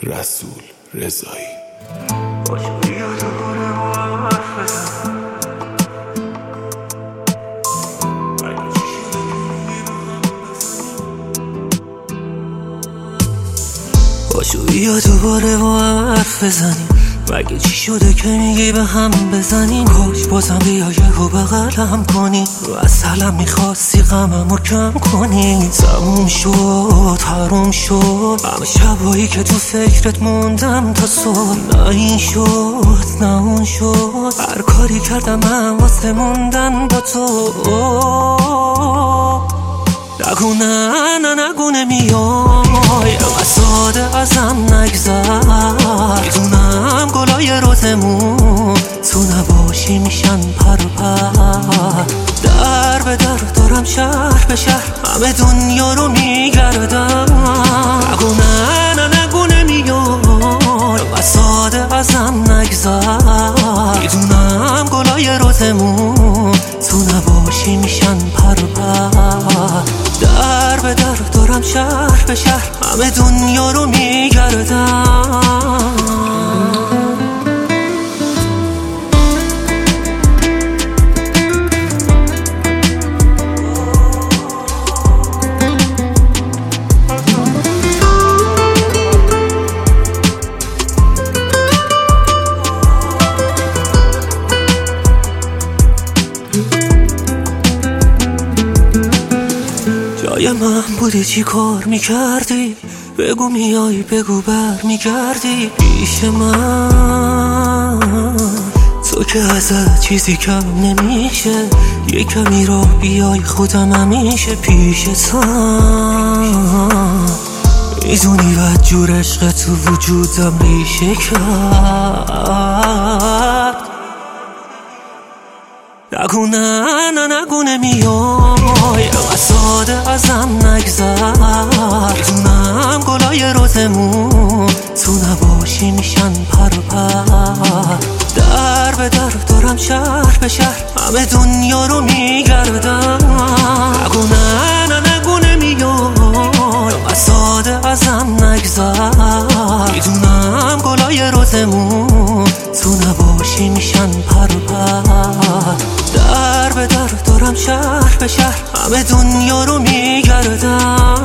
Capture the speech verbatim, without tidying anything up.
رسول رضایی. باشو بیا دوباره با هم حرف بزنیم، مگه چی شده که میگی به هم بزنیم؟ کاش بازم بیا یهو بغلم کنی، رو اصلا میخواستی غممو کم کنی. تموم شد حروم شد همه شبایی که تو فکرت موندم تا صبح. نه این شد نه اون شد، هر کاری کردم من واسه موندن با تو. نگو نه نه نگو نمیای، اما ساده ازم نگذر. میدونم گلای روزمون تو نباشی میشن پر و پر. در به در دارم شهر به شهر همه دنیا رو میگردم. نگو نه نه نگو نمیای، اما ساده ازم نگذر. میدونم گلای روزمون تو نباشی میشن پر و پر. در به در دارم شهر به شهر همه دنیا رو میگردم. جای من بودی چی کار میکردی؟ بگو میای بگو بر میگردی پیش من. تو که ازت چیزی کم نمیشه، یه کمی رو بیای خودم همیشه پیش تو. میدونی بد جور عشق تو وجودم ریشه کرد. نگو نه نه نگو نمیای، اما ساده ازم نگذر. میدونم گلای روزمون تو نباشی میشن پر و پر. در به در دارم شهر به شهر همه دنیا رو میگردم. نگو نه نه نگو نمیای، اما ساده ازم نگذر. میدونم گلای روزمون تو نباشی میشن پر و پر. در به در دارم شهر به شهر همه دنیا رو میگردم.